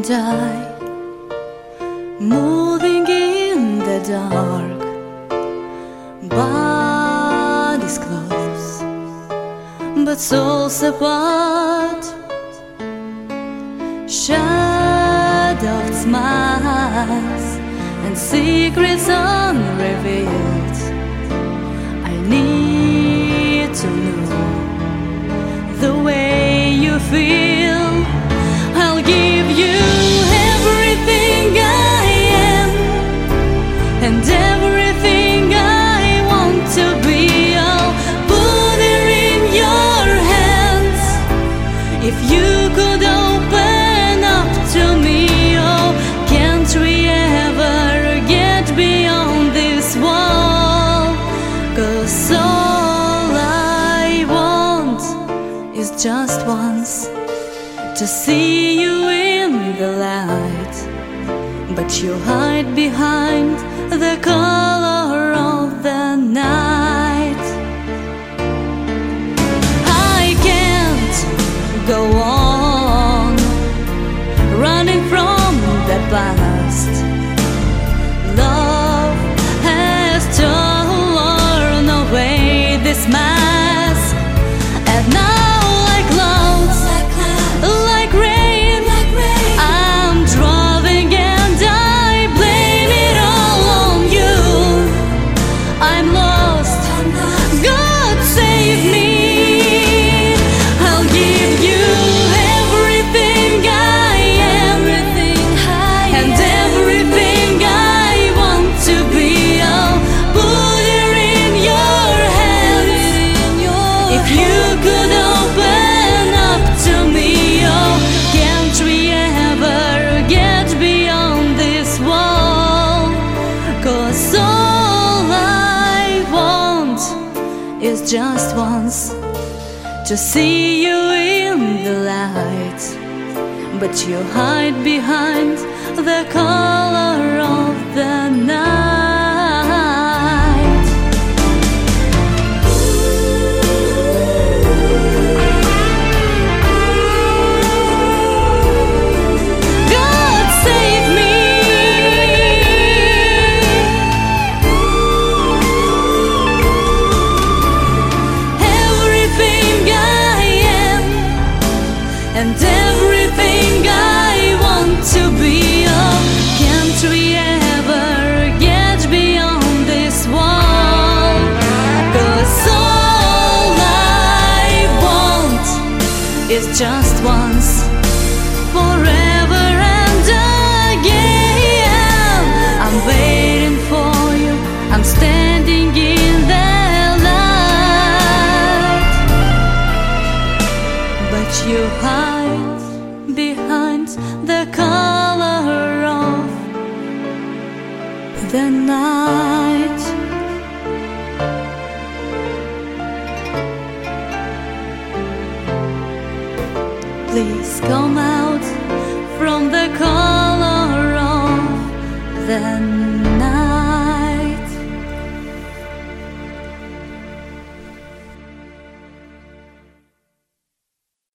and I, moving in the dark, bodies close, but souls apart, shadowed smiles and secrets unrevealed. I need to know the way you feel. I'll give you everything I am and everything I want to be. I'll put it in your hands. If you could open up to me, oh, can't we ever get beyond this wall? 'Cause all I want is just once to see you in the light, but you hide behind the color of the night. I can't go on running from the past. Love has torn away this mask, and now like clouds, like rain, I'm driving and I blame it all on you. I'm lost, God save me. I'll give you everything I am and everything I want to be. I'll put it in your hands. If you could open up to me, oh, can't we ever get beyond this wall? 'Cause all I want is just once to see you in the light, but you hide behind the color of the night. God save me. Everything I am and everything I want to be, oh, can't we ever get beyond this wall? 'Cause all I want is just once, forever and again. I'm waiting for you, I'm standing in the light, but you hide behind the color of the night. Please come out from the color of the night.